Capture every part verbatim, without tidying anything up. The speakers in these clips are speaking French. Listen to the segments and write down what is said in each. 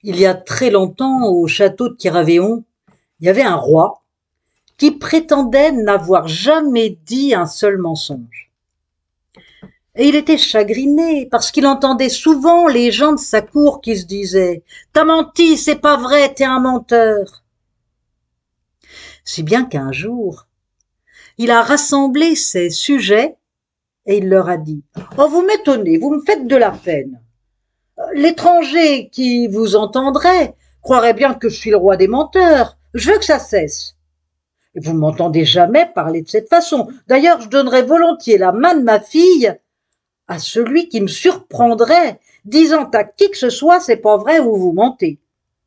Il y a très longtemps, au château de Kéravéon, il y avait un roi qui prétendait n'avoir jamais dit un seul mensonge. Et il était chagriné parce qu'il entendait souvent les gens de sa cour qui se disaient « T'as menti, c'est pas vrai, t'es un menteur !» Si bien qu'un jour, il a rassemblé ses sujets et il leur a dit « Oh, vous m'étonnez, vous me faites de la peine. L'étranger qui vous entendrait croirait bien que je suis le roi des menteurs. Je veux que ça cesse. Et vous m'entendez jamais parler de cette façon. D'ailleurs, je donnerais volontiers la main de ma fille à celui qui me surprendrait, disant à qui que ce soit, c'est pas vrai ou vous mentez. »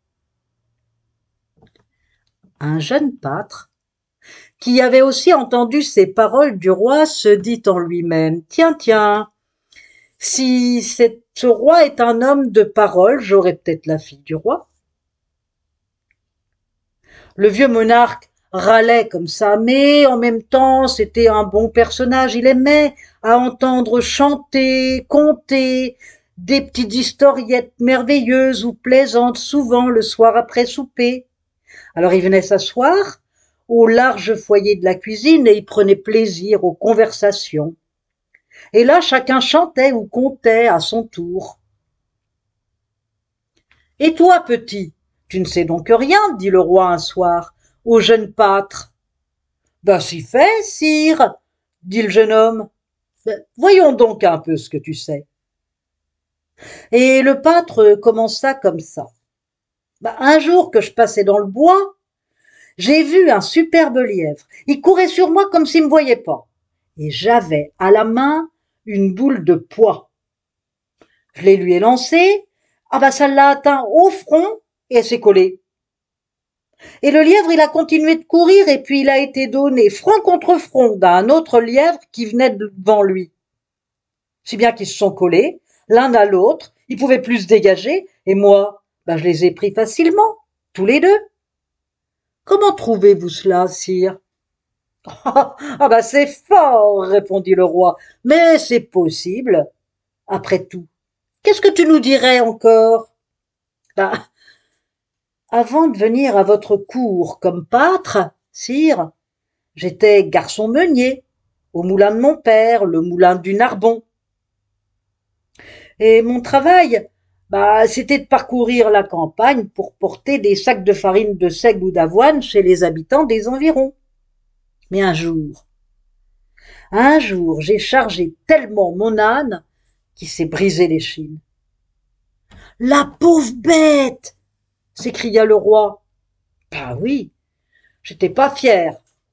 Un jeune pâtre, qui avait aussi entendu ces paroles du roi, se dit en lui-même « Tiens, tiens, si ce roi est un homme de parole, j'aurai peut-être la fille du roi. » Le vieux monarque râlait comme ça, mais en même temps, c'était un bon personnage. Il aimait à entendre chanter, conter, des petites historiettes merveilleuses ou plaisantes, souvent le soir après souper. Alors il venait s'asseoir au large foyer de la cuisine et il prenait plaisir aux conversations. Et là, chacun chantait ou contait à son tour. « Et toi, petit, tu ne sais donc rien, dit le roi un soir au jeune pâtre. »« Ben, si fait, sire, dit le jeune homme. Ben, voyons donc un peu ce que tu sais. » Et le pâtre commença comme ça. Ben, un jour que je passais dans le bois, j'ai vu un superbe lièvre. Il courait sur moi comme s'il me voyait pas. Et j'avais à la main une boule de pois. Je les lui ai lancée. Ah ben, ça l'a atteint au front et elle s'est collée. Et le lièvre, il a continué de courir et puis il a été donné front contre front d'un autre lièvre qui venait devant lui. Si bien qu'ils se sont collés, l'un à l'autre, ils pouvaient plus se dégager, et moi, ben je les ai pris facilement, tous les deux. Comment trouvez-vous cela, sire? Ah ben c'est fort, répondit le roi, mais c'est possible. Après tout, qu'est-ce que tu nous dirais encore? Ben, avant de venir à votre cour comme pâtre, sire, j'étais garçon meunier, au moulin de mon père, le moulin du Narbon. Et mon travail, bah, c'était de parcourir la campagne pour porter des sacs de farine de seigle ou d'avoine chez les habitants des environs. Mais un jour, un jour, j'ai chargé tellement mon âne qu'il s'est brisé l'échine. « La pauvre bête !» s'écria le roi. « Bah oui, j'étais pas fier. »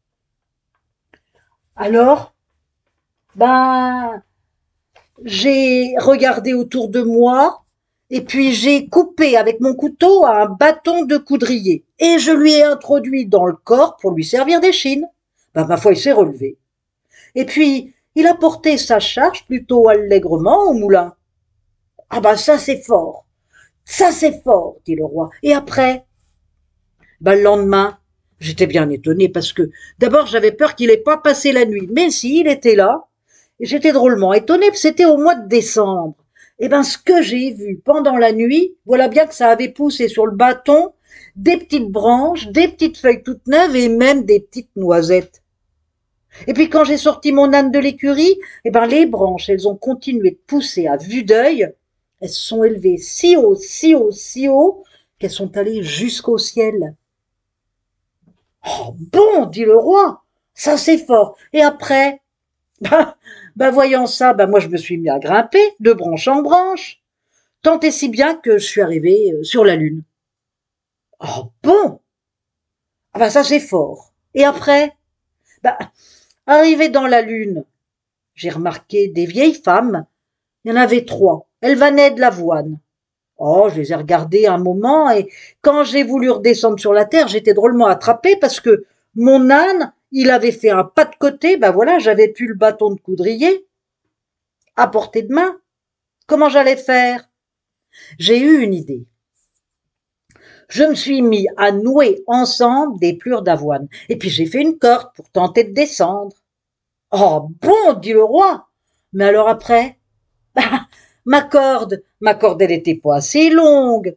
Alors, ben, j'ai regardé autour de moi et puis j'ai coupé avec mon couteau un bâton de coudrier et je lui ai introduit dans le corps pour lui servir d'échine. Ben, ma foi, il s'est relevé. Et puis, il a porté sa charge plutôt allègrement au moulin. « Ah ben ça c'est fort, ça c'est fort, dit le roi. Et après? » Ben, le lendemain, j'étais bien étonné parce que d'abord j'avais peur qu'il n'ait pas passé la nuit, mais si, il était là. Et j'étais drôlement étonné, c'était au mois de décembre. Et ben, ce que j'ai vu pendant la nuit, voilà bien que ça avait poussé sur le bâton des petites branches, des petites feuilles toutes neuves et même des petites noisettes. Et puis quand j'ai sorti mon âne de l'écurie, et ben, les branches, elles ont continué de pousser à vue d'œil. Elles se sont élevées si haut, si haut, si haut, qu'elles sont allées jusqu'au ciel. « Oh bon, dit le roi, ça c'est fort. Et après? » Ben, ben voyant ça, ben moi je me suis mis à grimper de branche en branche, tant et si bien que je suis arrivé sur la lune. « Oh bon, ah ben ça c'est fort. Et après? » Ben, arrivé dans la lune, j'ai remarqué des vieilles femmes. Il y en avait trois. Elles venaient de l'avoine. Oh, je les ai regardées un moment et quand j'ai voulu redescendre sur la terre, j'étais drôlement attrapée parce que mon âne, il avait fait un pas de côté. Ben voilà, j'avais plus le bâton de coudrier à portée de main. Comment j'allais faire? J'ai eu une idée. Je me suis mis à nouer ensemble des plures d'avoine. Et puis j'ai fait une corde pour tenter de descendre. « Oh bon, dit le roi. Mais alors après? Bah, ma corde, ma corde, elle était pas assez longue.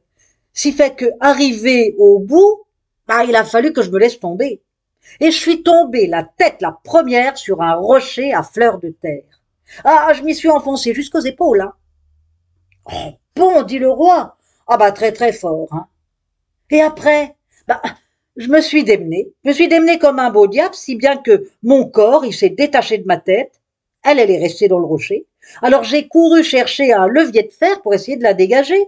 Si fait que, arrivé au bout, bah, il a fallu que je me laisse tomber. Et je suis tombée la tête la première sur un rocher à fleur de terre. Ah, je m'y suis enfoncée jusqu'aux épaules, hein. Oh, bon, dit le roi. Ah bah très très fort, hein. Et après, bah, je me suis démenée. Je me suis démenée comme un beau diable, si bien que mon corps, il s'est détaché de ma tête. Elle, elle est restée dans le rocher. Alors j'ai couru chercher un levier de fer pour essayer de la dégager.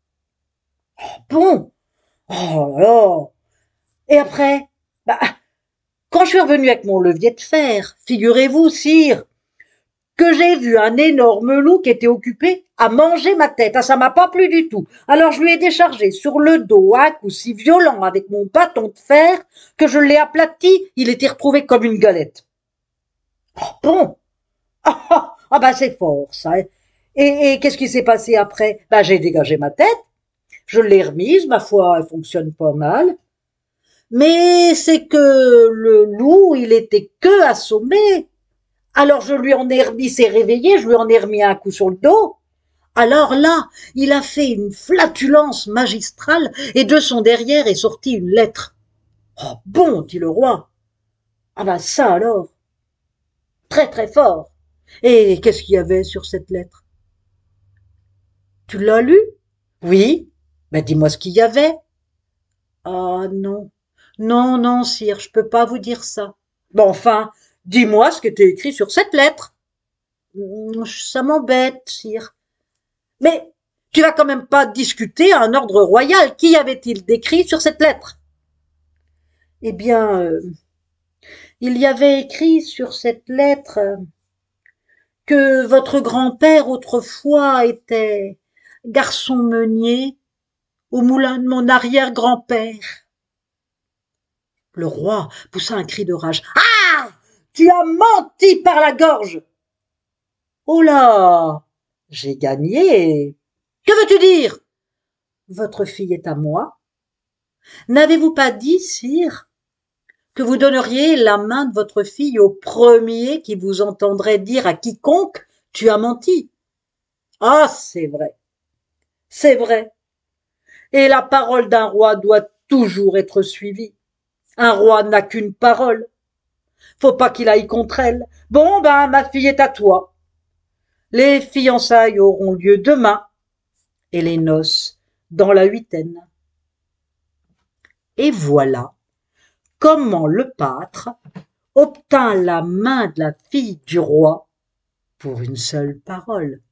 Bon, oh là là. Et après, bah, quand je suis revenue avec mon levier de fer, figurez-vous, sire, que j'ai vu un énorme loup qui était occupé à manger ma tête. Ah, ça m'a pas plu du tout. Alors je lui ai déchargé sur le dos un coup si violent avec mon bâton de fer que je l'ai aplati. Il était retrouvé comme une galette. Oh, bon, ah, ah, ah bah c'est fort ça. Et, et qu'est-ce qui s'est passé après? Bah j'ai dégagé ma tête, je l'ai remise, ma foi, elle fonctionne pas mal. Mais c'est que le loup, il était que assommé. Alors je lui en ai remis, s'est réveillé, je lui en ai remis un coup sur le dos. Alors là, il a fait une flatulence magistrale et de son derrière est sortie une lettre. Oh bon, dit le roi. Ah ben ça alors, très très fort. Et qu'est-ce qu'il y avait sur cette lettre? Tu l'as lu? Oui. Ben dis-moi ce qu'il y avait. Ah non, non, non, sire, je peux pas vous dire ça. Bon, enfin, dis-moi ce qui était écrit sur cette lettre. Hum, Ça m'embête, sire. Mais tu vas quand même pas discuter à un ordre royal. Qu'y avait-il décrit sur cette lettre? Eh bien, euh, il y avait écrit sur cette lettre euh, que votre grand-père autrefois était garçon meunier au moulin de mon arrière-grand-père. Le roi poussa un cri de rage. Ah! Tu as menti par la gorge! Oh là! J'ai gagné! Que veux-tu dire? Votre fille est à moi. N'avez-vous pas dit, sire, que vous donneriez la main de votre fille au premier qui vous entendrait dire à quiconque tu as menti? Ah, c'est vrai, c'est vrai. Et la parole d'un roi doit toujours être suivie. Un roi n'a qu'une parole. Faut pas qu'il aille contre elle. Bon, ben, ma fille est à toi. Les fiançailles auront lieu demain et les noces dans la huitaine. Et voilà comment le pâtre obtint la main de la fille du roi pour une seule parole.